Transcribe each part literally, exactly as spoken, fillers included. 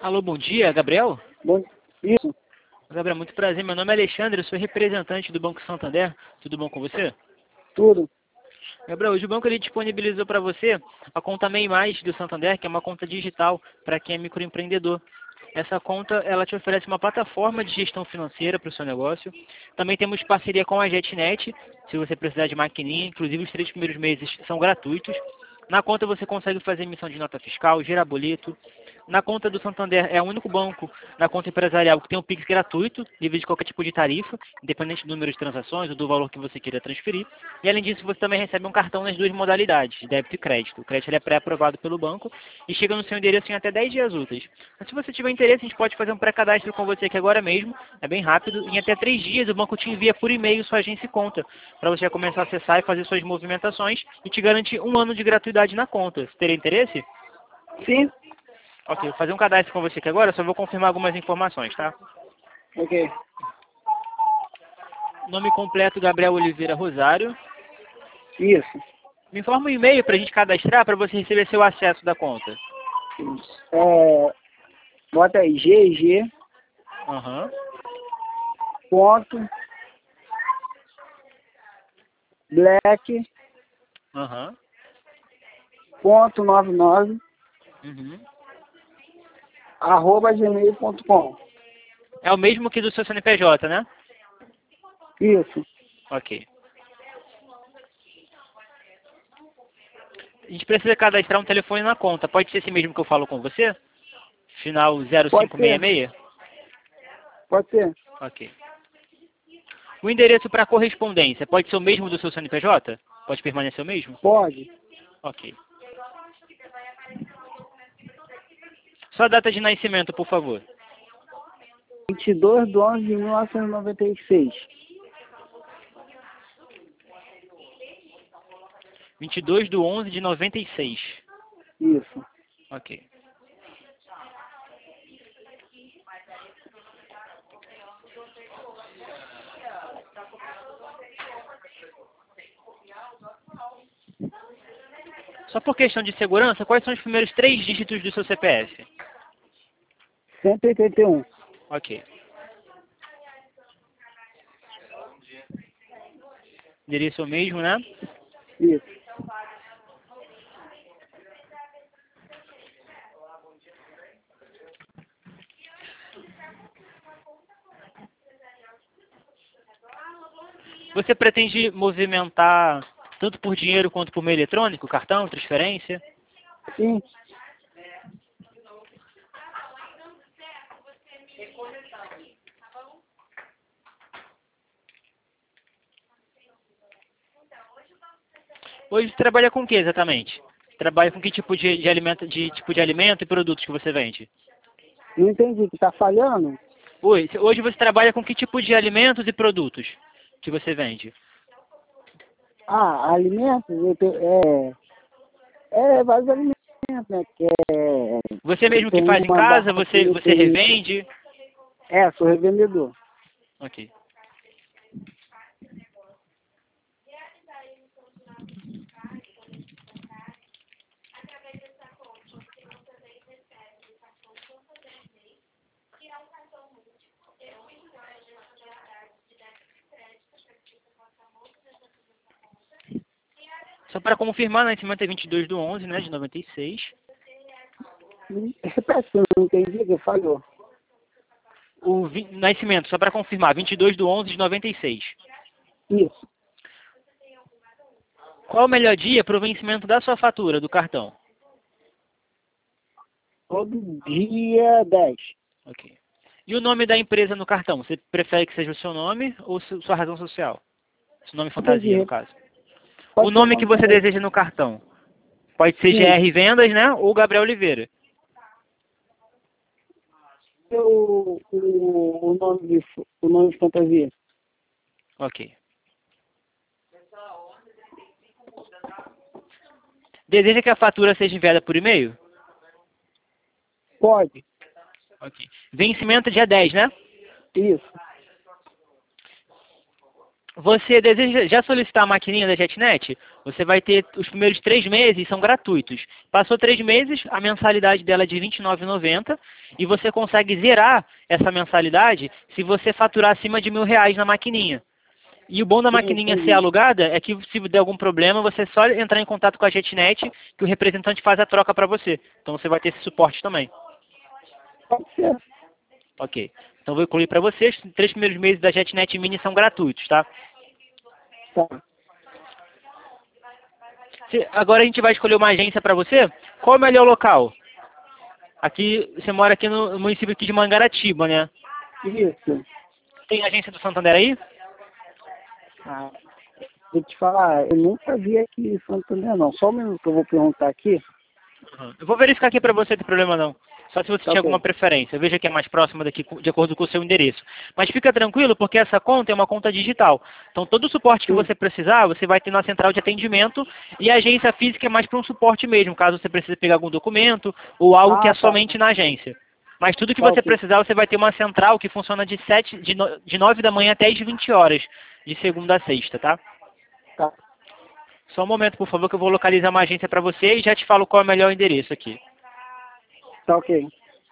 Alô, bom dia, Gabriel? Bom, isso, Gabriel, muito prazer. Meu nome é Alexandre, eu sou representante do Banco Santander. Tudo bom com você? tudo. Gabriel, hoje o banco ele disponibilizou para você a conta MEI Mais do Santander, que é uma conta digital para quem é microempreendedor. Essa conta ela te oferece uma plataforma de gestão financeira para o seu negócio. Também temos parceria com a JetNet, se você precisar de maquininha. Inclusive, os três primeiros meses são gratuitos. Na conta você consegue fazer emissão de nota fiscal, gerar boleto. Na conta do Santander é o único banco na conta empresarial que tem um Pix gratuito, livre de qualquer tipo de tarifa, independente do número de transações ou do valor que você queira transferir. E além disso, você também recebe um cartão nas duas modalidades, débito e crédito. O crédito ele é pré-aprovado pelo banco e chega no seu endereço em até dez dias úteis. Mas se você tiver interesse, a gente pode fazer um pré-cadastro com você aqui agora mesmo, é bem rápido. Em até três dias o banco te envia por e-mail sua agência e conta, para você começar a acessar e fazer suas movimentações e te garante um ano de gratuidade na conta. Você teria interesse? Sim, Ok, vou fazer um cadastro com você aqui agora, só vou confirmar algumas informações, tá? ok. Nome completo, Gabriel Oliveira Rosário. Isso. Me informa um e-mail para a gente cadastrar para você receber seu acesso da conta. Isso. É, bota aí, G G, Aham. ponto, black, Aham. ponto, nove nove, Uhum. arroba gmail ponto com. É o mesmo que do seu C N P J, né? Isso. Ok. A gente precisa cadastrar um telefone na conta. Pode ser esse mesmo que eu falo com você? Final zero Pode cinco seis ser, seis? pode ser. Ok. O endereço para correspondência pode ser o mesmo do seu C N P J? Pode permanecer o mesmo? Pode. Ok. Sua data de nascimento, por favor. vinte e dois de onze de mil novecentos e noventa e seis. vinte e dois de onze de noventa e seis. Isso. Ok. Só por questão de segurança, quais são os primeiros três dígitos do seu C P F? cento e oitenta e um. Ok. Endereço é o mesmo, né? Isso. Você pretende movimentar tanto por dinheiro quanto por meio eletrônico, cartão, transferência? Sim. Hoje você trabalha com o que exatamente? Trabalha com que tipo de, de alimento, de tipo de alimento e produtos que você vende? Não entendi, que tá falhando? Hoje, hoje você trabalha com que tipo de alimentos e produtos que você vende? Ah, alimentos, eu te- é, é vários alimentos, né? Que é, Você eu mesmo que tenho faz em uma casa, barra você, de você tem, revende? é, sou revendedor. Ok. Só para confirmar, o nascimento é vinte e dois de onze, né, de noventa e seis. Repete, eu não entendi, que falhou. O vi- nascimento, só para confirmar, vinte e dois de onze de noventa e seis. Isso. Qual o melhor dia para o vencimento da sua fatura, do cartão? Todo dia dez. Ok. E o nome da empresa no cartão? Você prefere que seja o seu nome ou su- sua razão social? Seu nome fantasia, no Entendi. caso. O Pode ser o nome que nome você fantasia. deseja no cartão? Pode ser Sim. G R Vendas, né? Ou Gabriel Oliveira. O, o, o nome de, o nome de fantasia. Ok. Deseja que a fatura seja enviada por e-mail? Pode. Ok. Vencimento dia dez, né? Isso. Você deseja já solicitar a maquininha da JetNet? Você vai ter os primeiros três meses, são gratuitos. Passou três meses, a mensalidade dela é de vinte e nove reais e noventa centavos e você consegue zerar essa mensalidade se você faturar acima de mil reais na maquininha. E o bom da Sim, maquininha ser entendi. alugada é que se der algum problema, você é só entrar em contato com a JetNet que o representante faz a troca para você. Então você vai ter esse suporte também. Pode ser. Ok. Então vou incluir para vocês, os três primeiros meses da JetNet Mini são gratuitos, tá? Tá. Se- agora a gente vai escolher uma agência para você. Qual é o melhor local? Aqui, você mora aqui no município aqui de Mangaratiba, né? Isso. Tem agência do Santander aí? Ah, vou te falar, eu nunca vi aqui em Santander, não. Só um minuto que eu vou perguntar aqui. Uhum. Eu vou verificar aqui para você, não tem problema não. Só se você Tá tiver ok. alguma preferência. Veja que é mais próxima daqui, de acordo com o seu endereço. Mas fica tranquilo, porque essa conta é uma conta digital. Então, todo o suporte que Sim. você precisar, você vai ter na central de atendimento. E a agência física é mais para um suporte mesmo, caso você precise pegar algum documento ou algo que é Ah, tá. somente na agência. Mas tudo que Tá você ok. precisar, você vai ter uma central que funciona de, sete, de, no, de nove da manhã até as vinte horas, de segunda a sexta, tá? Tá. Só um momento, por favor, que eu vou localizar uma agência para você e já te falo qual é o melhor endereço aqui. Tá ok.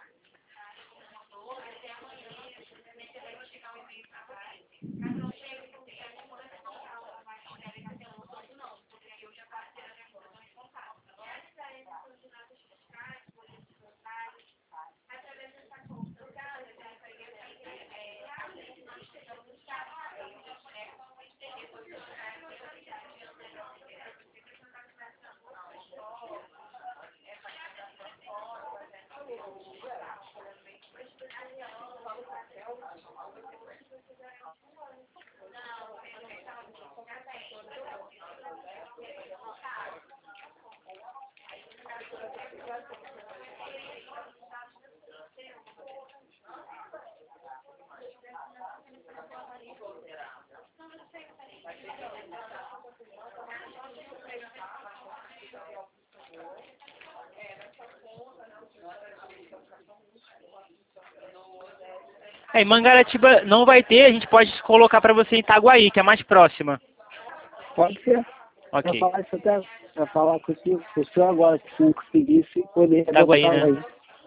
É, em Mangaratiba não vai ter, a gente pode colocar para você em Itaguaí, que é mais próxima. Pode ser. Pra Ok. falar isso até, pra falar contigo, com o senhor agora, que se não conseguisse, poder Itaguaí, botar né? aí.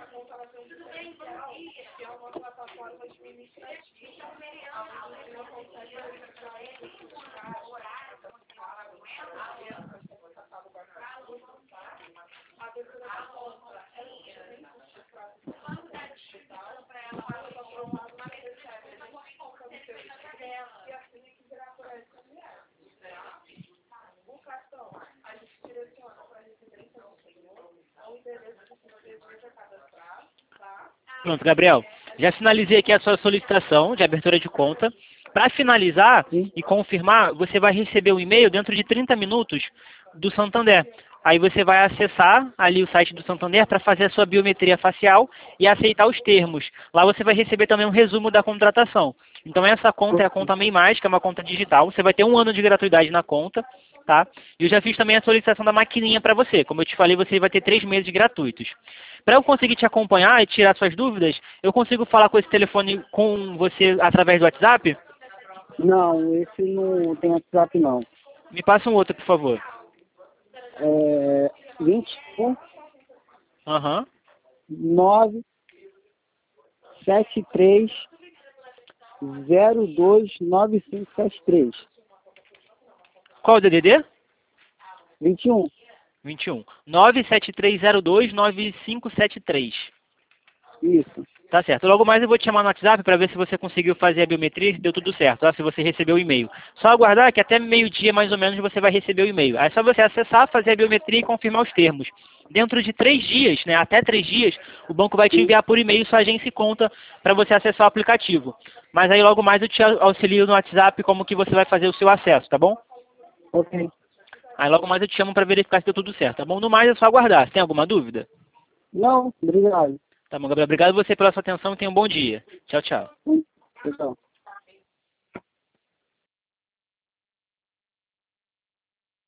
Pronto, Gabriel. Já finalizei aqui a sua solicitação de abertura de conta. Para finalizar Sim. e confirmar, você vai receber um e-mail dentro de trinta minutos do Santander. Aí você vai acessar ali o site do Santander para fazer a sua biometria facial e aceitar os termos. Lá você vai receber também um resumo da contratação. Então essa conta é a conta MEI Mais, que é uma conta digital. Você vai ter um ano de gratuidade na conta, tá? E eu já fiz também a solicitação da maquininha para você. Como eu te falei, você vai ter três meses gratuitos. Para eu conseguir te acompanhar e tirar suas dúvidas, eu consigo falar com esse telefone com você através do WhatsApp? Não, esse não tem WhatsApp não. Me passa um outro, por favor. É vinte e um, Aham. nove, sete três, zero dois, nove cinco sete três. Qual o D D D? vinte e um. vinte e um. nove sete três zero dois nove cinco sete três. Isso. Tá certo. Logo mais eu vou te chamar no WhatsApp para ver se você conseguiu fazer a biometria e se deu tudo certo, tá? Se você recebeu o e-mail. Só aguardar que até meio-dia mais ou menos você vai receber o e-mail. Aí é só você acessar, fazer a biometria e confirmar os termos. Dentro de três dias, né, até três dias, o banco vai te enviar por e-mail sua agência e conta para você acessar o aplicativo. Mas aí logo mais eu te auxilio no WhatsApp como que você vai fazer o seu acesso, tá bom? Ok. Aí logo mais eu te chamo para verificar se deu tudo certo, tá bom? No mais é só aguardar. Tem alguma dúvida? Não, obrigado. Tá bom, Gabriel. Obrigado você pela sua atenção e tenha um bom dia. Tchau, tchau. Então.